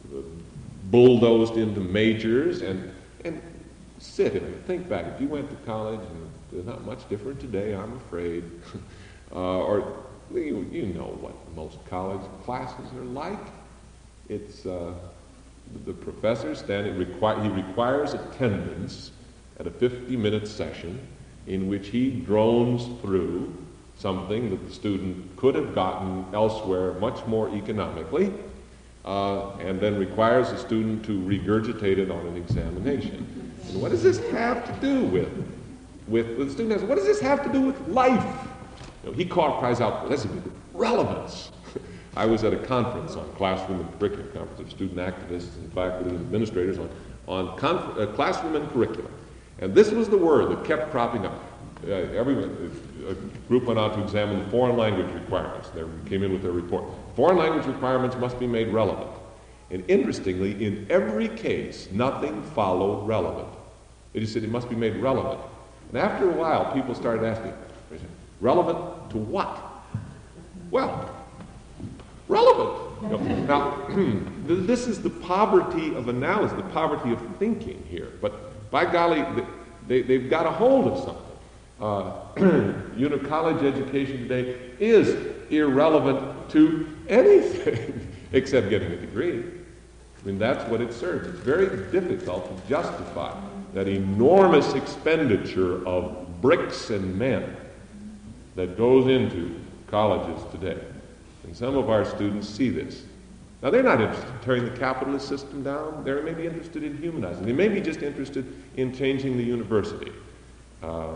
bulldozed into majors, and and sit and think back. If you went to college, and they're not much different today, I'm afraid, uh, or you, you know what most college classes are like. It's uh, The professor standing, require, he requires attendance at a fifty-minute session in which he drones through something that the student could have gotten elsewhere much more economically, uh, and then requires the student to regurgitate it on an examination. And what does this have to do with, with, with the student asks, what does this have to do with life? You know, he call, cries out, that's a big relevance. I was at a conference on classroom and curriculum, conference of student activists and faculty and administrators on, on conf- uh, classroom and curriculum. And this was the word that kept cropping up. Uh, everyone, a group went out to examine the foreign language requirements. They came in with their report. Foreign language requirements must be made relevant. And interestingly, in every case, nothing followed relevant. They just said it must be made relevant. And after a while, people started asking, relevant to what? Well, relevant. You know, now, this is the poverty of analysis, the poverty of thinking here. But by golly, they, they've got a hold of something. Uh, you know, college education today is irrelevant to anything except getting a degree. I mean, that's what it serves. It's very difficult to justify that enormous expenditure of bricks and men that goes into colleges today. And some of our students see this. Now, they're not interested in tearing the capitalist system down. They may be interested in humanizing. They may be just interested in changing the university. Uh,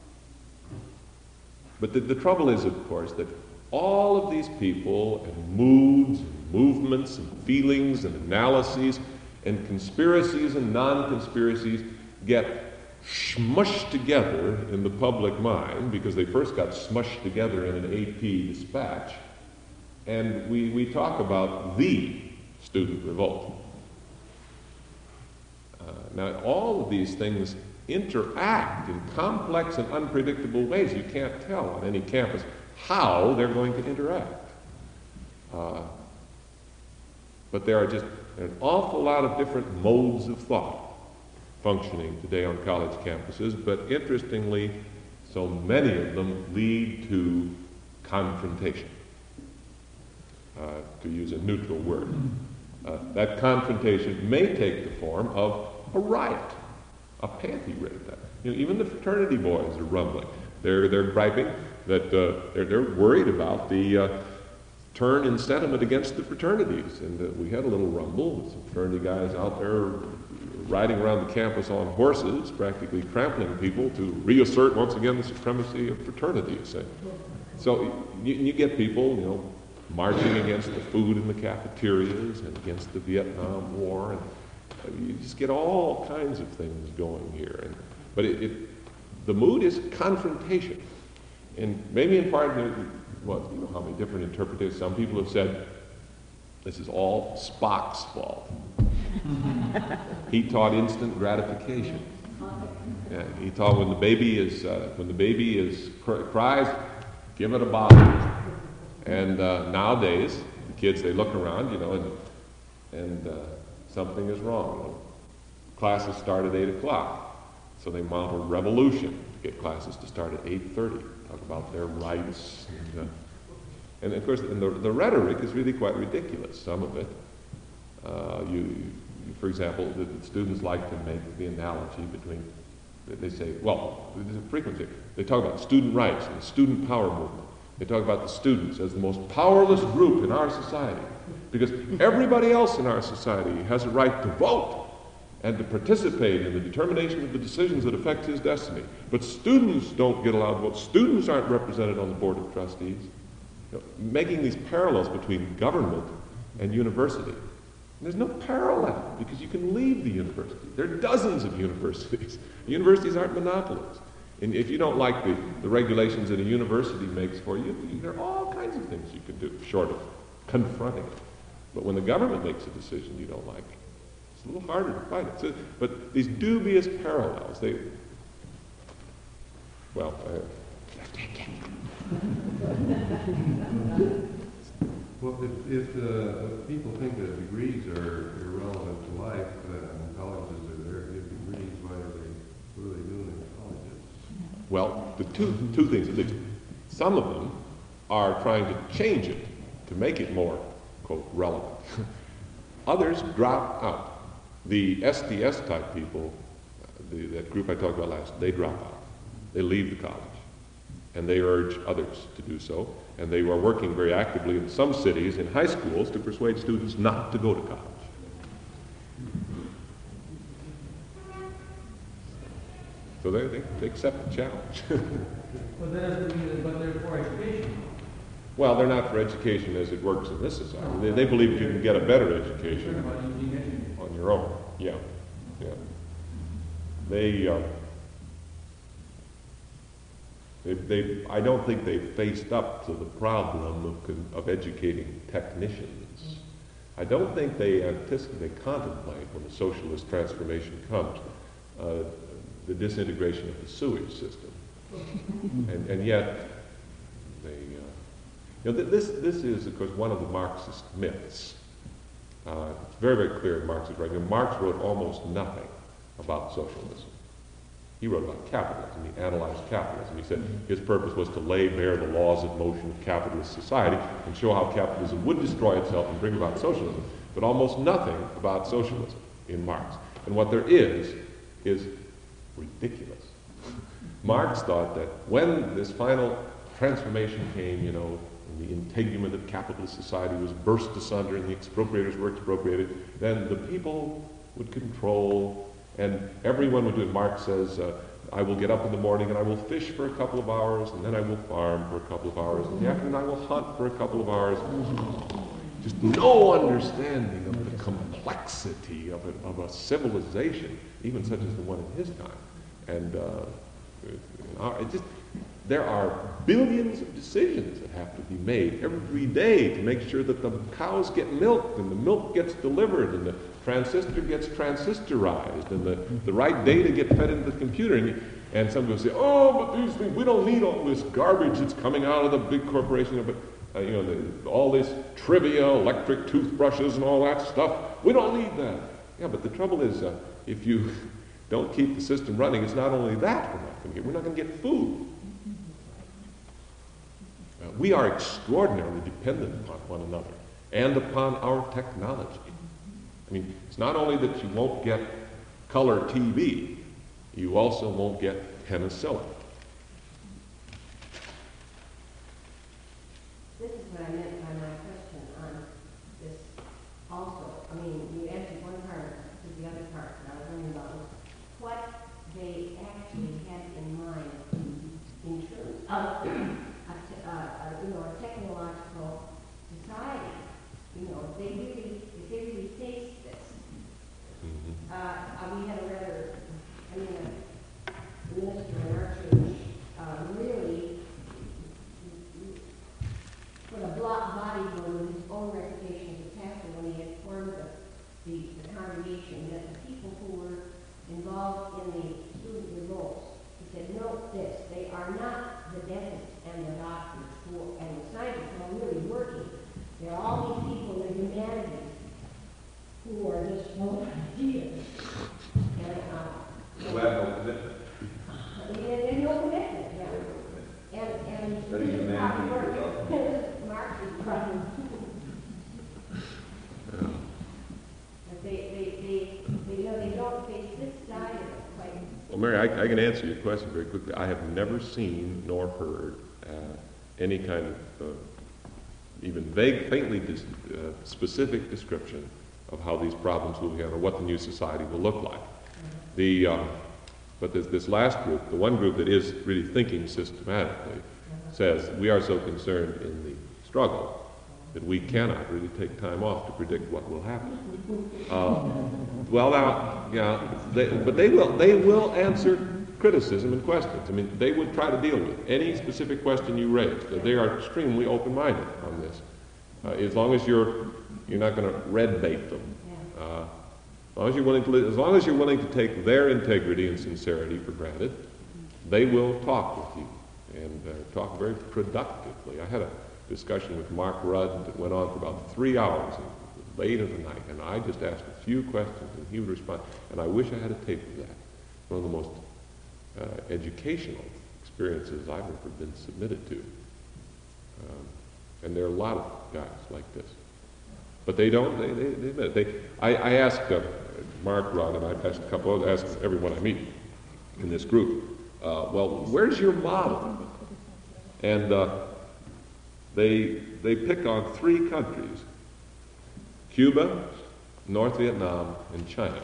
but the, the trouble is, of course, that all of these people and moods and movements and feelings and analyses and conspiracies and non-conspiracies get smushed together in the public mind because they first got smushed together in an A P dispatch. And we, we talk about the student revolt. Uh, now, all of these things interact in complex and unpredictable ways. You can't tell on any campus how they're going to interact. Uh, but there are just an awful lot of different modes of thought functioning today on college campuses, but interestingly, so many of them lead to confrontation. Uh, to use a neutral word. Uh, that confrontation may take the form of a riot, a panty raid. You know, even the fraternity boys are rumbling. They're, they're griping that uh, they're, they're worried about the uh, turn in sentiment against the fraternities. And uh, we had a little rumble with some fraternity guys out there riding around the campus on horses, practically trampling people to reassert once again the supremacy of fraternities. So you, you get people, you know, marching against the food in the cafeterias and against the Vietnam War, and you just get all kinds of things going here. And, but it, it, the mood is confrontation, and maybe in part, well, you know how many different interpretations. Some people have said this is all Spock's fault. He taught instant gratification. Yeah, he taught when the baby is uh, when the baby is cr- cries, give it a bottle. And uh, nowadays, the kids, they look around, you know, and, and uh, something is wrong. Classes start at eight o'clock, so they mount a revolution to get classes to start at eight thirty, talk about their rights. And, uh, and of course, and the, the rhetoric is really quite ridiculous, some of it. Uh, you, you, for example, the, the students like to make the analogy between, they say, well, there's a frequency. They talk about student rights and the student power movement. They talk about the students as the most powerless group in our society because everybody else in our society has a right to vote and to participate in the determination of the decisions that affect his destiny. But students don't get allowed to vote. Students aren't represented on the board of trustees. You know, making these parallels between government and university. And there's no parallel because you can leave the university. There are dozens of universities. Universities aren't monopolies. And if you don't like the, the regulations that a university makes for you, you, there are all kinds of things you can do short of confronting it. But when the government makes a decision you don't like, it's a little harder to fight it. So, but these dubious parallels, they, well, uh, well, if, if uh, people think that degrees are irrelevant to life uh, and colleges are there to give degrees, why are they, what are they doing in colleges? well, the two, two things at least. Some of them are trying to change it, to make it more, quote, relevant. Others drop out. The S D S type people, the, that group I talked about last, they drop out. They leave the college. And they urge others to do so. And they are working very actively in some cities, in high schools, to persuade students not to go to college. So they, they, they accept the challenge. But that doesn't mean that, but they're for education. Well, they're not for education as it works in this society. They, they believe you can get a better education They're about being educated. on your own. Yeah, yeah. They, uh, they, they, I don't think they faced up to the problem of, con- of educating technicians. I don't think they anticipate, they contemplate when the socialist transformation comes, uh, the disintegration of the sewage system. and, and yet, they, uh, you know, th- this, this is, of course, one of the Marxist myths. Uh, it's very, very clear in Marx's writing. Marx wrote almost nothing about socialism. He wrote about capitalism. He analyzed capitalism. He said his purpose was to lay bare the laws of motion of capitalist society and show how capitalism would destroy itself and bring about socialism, but almost nothing about socialism in Marx. And what there is, is ridiculous. Marx thought that when this final transformation came, you know, and the integument of capitalist society was burst asunder and the expropriators were expropriated, then the people would control, and everyone would do it. Marx says, uh, I will get up in the morning and I will fish for a couple of hours, and then I will farm for a couple of hours, and in the afternoon I will hunt for a couple of hours. Just no understanding of the complexity of a, of a civilization, even such as the one in his time. And uh, it just, there are billions of decisions that have to be made every day to make sure that the cows get milked and the milk gets delivered and the transistor gets transistorized and the, the right data get fed into the computer. And, and some people say, oh, but these things, we don't need all this garbage that's coming out of the big corporation. But uh, you know, the, all this trivia, electric toothbrushes and all that stuff, we don't need that. Yeah, but the trouble is, uh, if you don't keep the system running, it's not only that we're not going to get, we're not going to get food. Uh, we are extraordinarily dependent upon one another and upon our technology. I mean, it's not only that you won't get color T V, you also won't get penicillin. This is what I meant by my question on this also. I mean, you answered one part to the other part that I was wondering about was what they actually had in mind in terms of a, te- uh, uh, you know, a technological society. You know, if they really, if they really face this. Mm-hmm. Uh, uh, we had a rather, I mean, a minister in our church uh, really put a block body on his own reputation as a pastor when he informed the, the, the congregation that the people who were involved in the student revolts, he said, note this, they are not the dentists and the doctors who, and the scientists who are really working. There are all these people in the humanities who are just full of ideas. And, uh, Who have no commitment. and, and no commitment, yeah. And, and Study this is how it humanities, works. you're This is Marx's problem. But they, they, they, they, you know, they don't face this side of it quite. Well, Mary, I, I can answer your question very quickly. I have never seen nor heard uh, any kind of uh, even vague, faintly dis- uh, specific description of how these problems will be handled, or what the new society will look like. The, um, but this, this last group, the one group that is really thinking systematically, says we are so concerned in the struggle that we cannot really take time off to predict what will happen. Uh, well, now, yeah, they, but they will, they will answer criticism and questions. I mean, they would try to deal with any specific question you raise. They are extremely open-minded on this. Uh, as long as you're, you're not going to red bait them. Uh, as long as you're willing to, li- as long as you're willing to take their integrity and sincerity for granted, they will talk with you and uh, talk very productively. I had a discussion with Mark Rudd that went on for about three hours, late in the night, and I just asked a few questions and he would respond. And I wish I had a tape of that. One of the most uh, educational experiences I've ever been submitted to. Um, and there are a lot of guys like this. But they don't, they, they, they admit it. They, I, I asked uh, Mark, Ron, and I've asked a couple others, asked everyone I meet in this group, uh, well, where's your model? And uh, they, they pick on three countries: Cuba, North Vietnam, and China.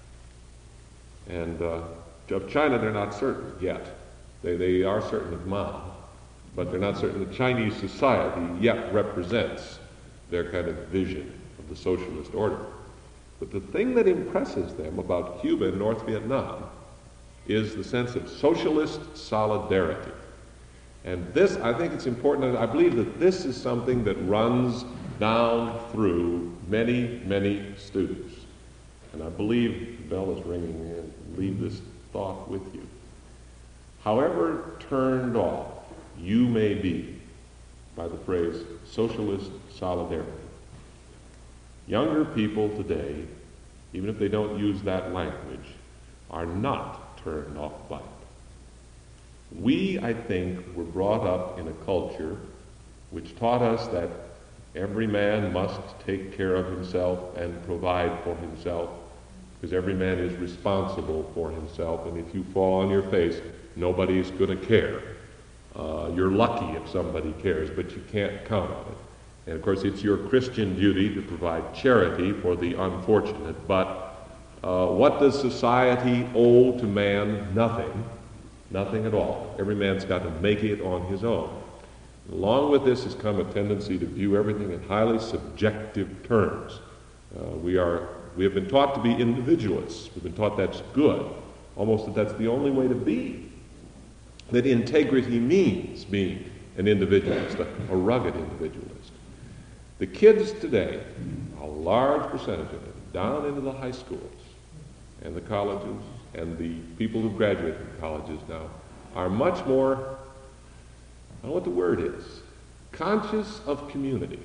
And uh, of China, they're not certain yet. They, they are certain of Mao, but they're not certain that Chinese society yet represents their kind of vision of the socialist order. But the thing that impresses them about Cuba and North Vietnam is the sense of socialist solidarity. And this, I think it's important, I believe that this is something that runs down through many, many students. And I believe the bell is ringing, and leave this thought with you. However turned off you may be by the phrase socialist solidarity, younger people today, even if they don't use that language, are not turned off by it. We, I think, were brought up in a culture which taught us that every man must take care of himself and provide for himself, because every man is responsible for himself, and if you fall on your face, nobody's going to care. Uh, you're lucky if somebody cares, but you can't count on it. And of course, it's your Christian duty to provide charity for the unfortunate, but uh, what does society owe to man? Nothing. Nothing at all. Every man's got to make it on his own. Along with this has come a tendency to view everything in highly subjective terms. Uh, we are, we have been taught to be individualists. We've been taught that's good, almost that that's the only way to be. That integrity means being an individualist, a, a rugged individualist. The kids today, a large percentage of them, down into the high schools and the colleges and the people who graduate from colleges now, are much more, I don't know what the word is, conscious of community.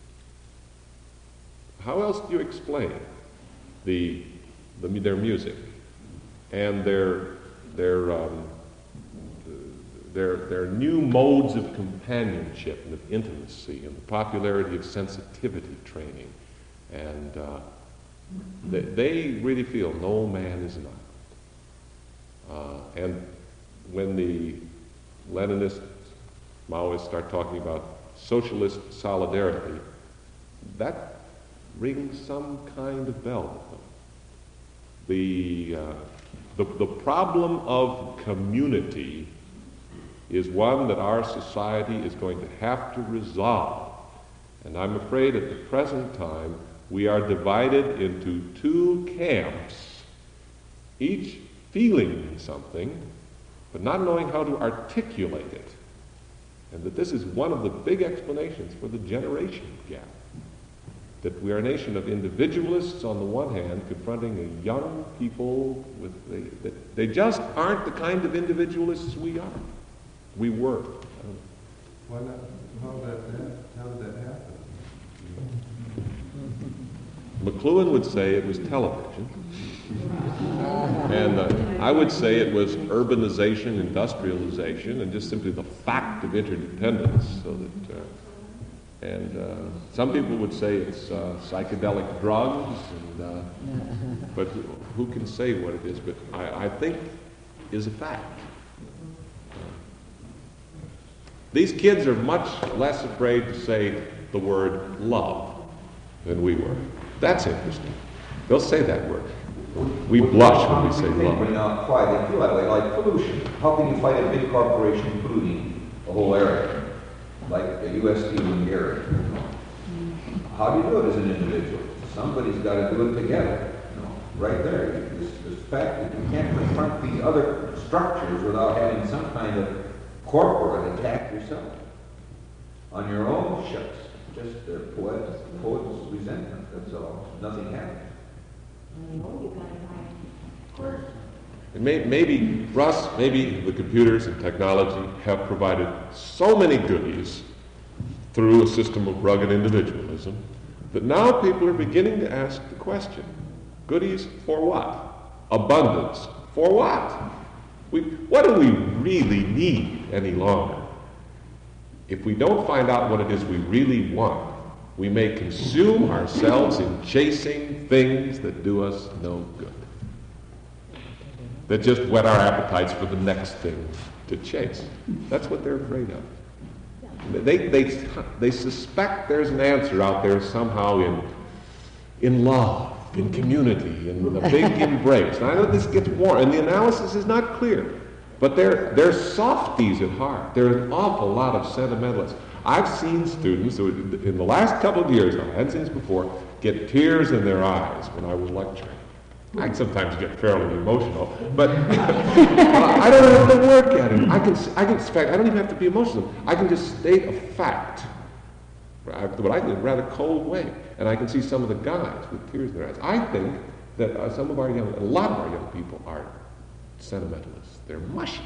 How else do you explain the, the their music and their their um, their their new modes of companionship and of intimacy and the popularity of sensitivity training, and uh, they, they really feel no man is an island. Uh, and when the Leninists, Maoists start talking about socialist solidarity, that rings some kind of bell with them. The, uh, the, the problem of community is one that our society is going to have to resolve. And I'm afraid at the present time we are divided into two camps, each feeling something, but not knowing how to articulate it. And that this is one of the big explanations for the generation gap. That we are a nation of individualists on the one hand, confronting a young people with, they, that they just aren't the kind of individualists we are. We were. Why not? How did that, how did that happen? McLuhan would say it was television. And uh, I would say it was urbanization, industrialization, and just simply the fact of interdependence. So that, uh, and uh, some people would say it's uh, psychedelic drugs, and, uh, but who can say what it is? But I, I think is a fact. These kids are much less afraid to say the word love than we were. That's interesting. They'll say that word. We blush when we say When love. uh, why they feel that way, like pollution. How can you fight a big corporation polluting a whole area, like the U S Steel in the area? How do you do it as an individual? Somebody's got to do it together. You know, right there, this, this fact that you can't confront these other structures without having some kind of corporate attack yourself. On your own, shucks, just a poet's, poet's resentment, that's all. Nothing happens. I know you gotta buy first. And may, maybe, Russ, maybe the computers and technology have provided so many goodies through a system of rugged individualism that now people are beginning to ask the question, goodies for what? Abundance for what? We, what do we really need any longer? If we don't find out what it is we really want, We may consume ourselves in chasing things that do us no good, that just whet our appetites for the next thing to chase. That's what they're afraid of. They, they, they suspect there's an answer out there somehow in, in love, in community, in a big embrace. And I know this gets warm, and the analysis is not clear, but they're, they're softies at heart. There are an awful lot of sentimentalists. I've seen students who, in the last couple of years, I hadn't seen this before, get tears in their eyes when I was lecturing. I sometimes get fairly emotional, but I don't have to work at it. I can, I can, in fact, I don't even have to be emotional. I can just state a fact, but I think in a rather cold way. And I can see some of the guys with tears in their eyes. I think that uh, some of our young, a lot of our young people are sentimentalists. They're mushy.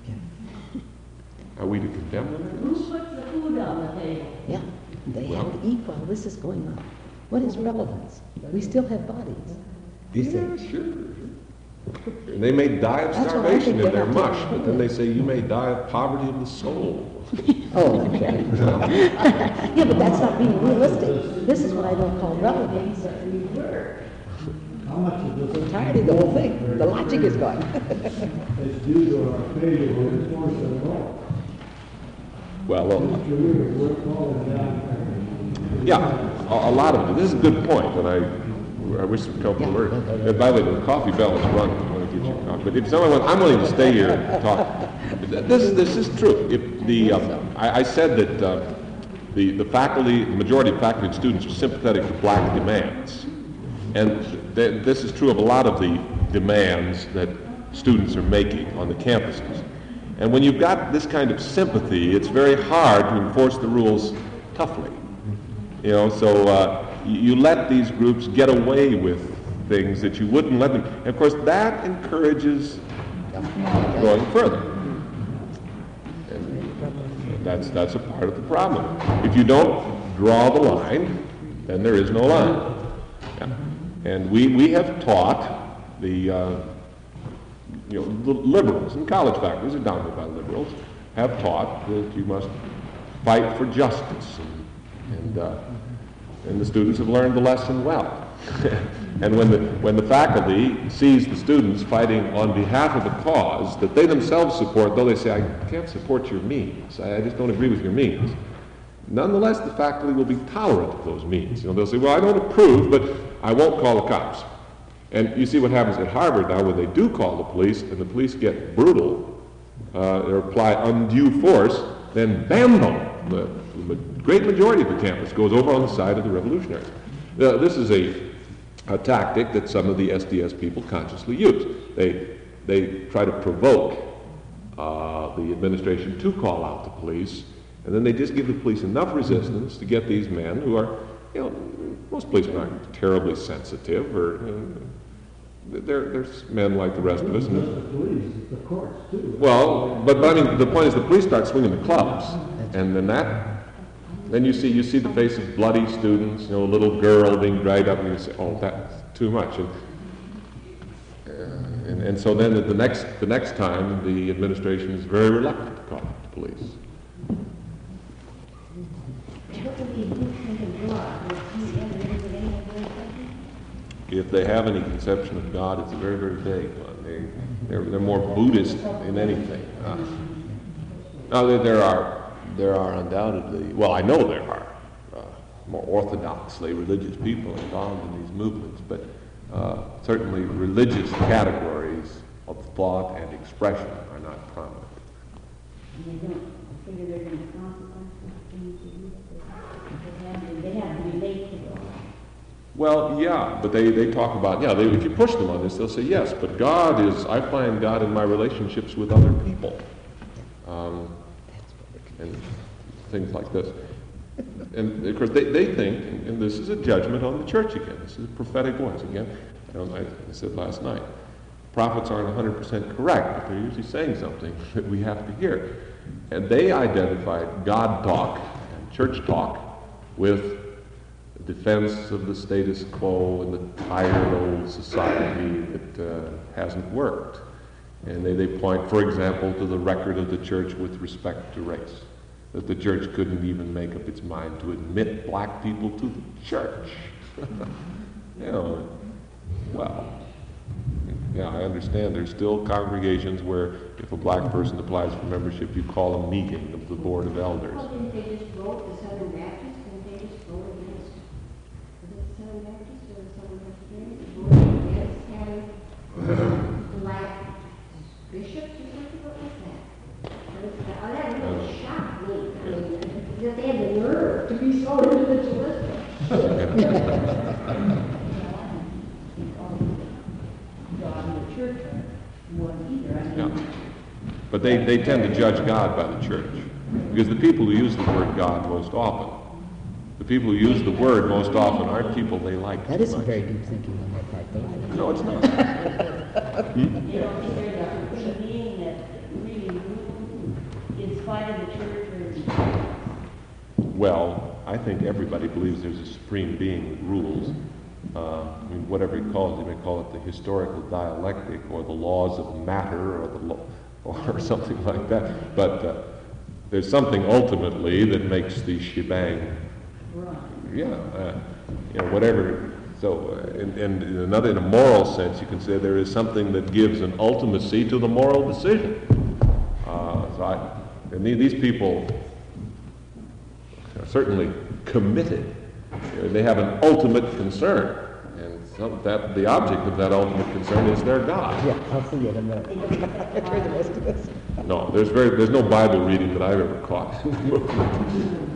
Are we to condemn them for Who this? puts the food on the table? Yeah, they Well- have to eat while this is going on. What is relevance? We still have bodies. These Yeah, things. sure. sure. And they may die of That's what I starvation think in they're their not mush, taking but then they say you may die of poverty of the soul. Oh, okay. Yeah, but that's not being realistic. This is what I don't call relevance. How much of I'm this tired of the whole thing. The logic is gone. is due to our failure to enforce the law? Well, uh, Mister Weir, we're calling down. yeah, a, a lot of it. This is a good point, and I, I wish some couple of words. And by the way, the coffee bell is run. I want to get you a coffee. But if someone wants, I'm willing to stay here and talk. This, this is true. If the, um, I, I said that uh, the, the faculty, the majority of faculty and students are sympathetic to black demands. And th this is true of a lot of the demands that students are making on the campuses. And when you've got this kind of sympathy, it's very hard to enforce the rules toughly. You know, so uh, you, you let these groups get away with things that you wouldn't let them. And of course, that encourages going further. And that's, that's a part of the problem. If you don't draw the line, then there is no line. Yeah. And we, we have taught the, uh, you know, the liberals and college faculties are dominated by liberals, have taught that you must fight for justice. And, and, uh, and the students have learned the lesson well. And when the, when the faculty sees the students fighting on behalf of the cause that they themselves support, though they say, I can't support your means, I, I just don't agree with your means, nonetheless, the faculty will be tolerant of those means. You know, they'll say, well, I don't approve, but I won't call the cops. And you see what happens at Harvard now when they do call the police, and the police get brutal, uh, or apply undue force, then bam, the, the great majority of the campus goes over on the side of the revolutionaries. Now, this is a, a tactic that some of the S D S people consciously use. They, they try to provoke uh, the administration to call out the police, and then they just give the police enough resistance to get these men who are, you know, most policemen aren't terribly sensitive, or you know, they're, they're men like the rest of us. It's not the police, it's the courts too. Well, but, but I mean, the point is the police start swinging the clubs, and then that, then you see, you see the face of bloody students, you know, a little girl being dragged up, and you say, oh, that's too much. And, uh, and, and so then the next, the next time, the administration is very reluctant to call out the police. If they have any conception of God, it's a very, very vague one. They, they're, they're more Buddhist than anything. Uh, now, there, there are, there are undoubtedly, well, I know there are uh, more orthodoxly religious people involved in these movements, but uh, certainly religious categories of thought and expression are not prominent. They don't figure there are going to be consequences for things you do. They have to, they have to relate to those. Well, yeah, but they, they talk about, yeah, they, if you push them on this, they'll say, yes, but God is, I find God in my relationships with other people. Um, and things like this. And of course, they, they think, and, and this is a judgment on the church again, this is a prophetic voice again, I, don't, I said last night, prophets aren't one hundred percent correct, but they're usually saying something that we have to hear. And they identified God talk and church talk with defense of the status quo and the tired old society that uh, hasn't worked. And they, they point, for example, to the record of the church with respect to race. that the church couldn't even make up its mind to admit black people to the church. You know, well, yeah, I understand there's still congregations where if a black person applies for membership, you call a meeting of the Board of Elders. Well, didn't they just vote, the Southern Baptists, didn't they just vote against, was it the Southern Baptists or the Southern Presbyterians? Voted against having black bishops or something, what was that? Oh, that really shocked me. I mean, that they had the nerve to be so individualistic. God, the church wasn't either, I Yeah. mean. But they, they tend to judge God by the church. Because the people who use the word God most often, the people who use the word most often aren't people they like That too isn't much. very deep thinking on their part, though. No, it's not. Hmm? You don't think there's a human being that really ruled in spite of the church or? Well, I think everybody believes there's a supreme being that rules. Uh, I mean, whatever he calls it, he may call it the historical dialectic or the laws of matter or the law, or something like that. But uh, there's something ultimately that makes the shebang. Right. Yeah, uh, you know, whatever. So, uh, and, and in another, in a moral sense, you can say there is something that gives an ultimacy to the moral decision. Uh, so I, and the- these people are certainly committed. You know, they have an ultimate concern, and some, that the object of that ultimate concern is their God. Yeah, I'll forget them there. I've heard the rest of this. No, there's very, there's no Bible reading that I've ever caught in the movement.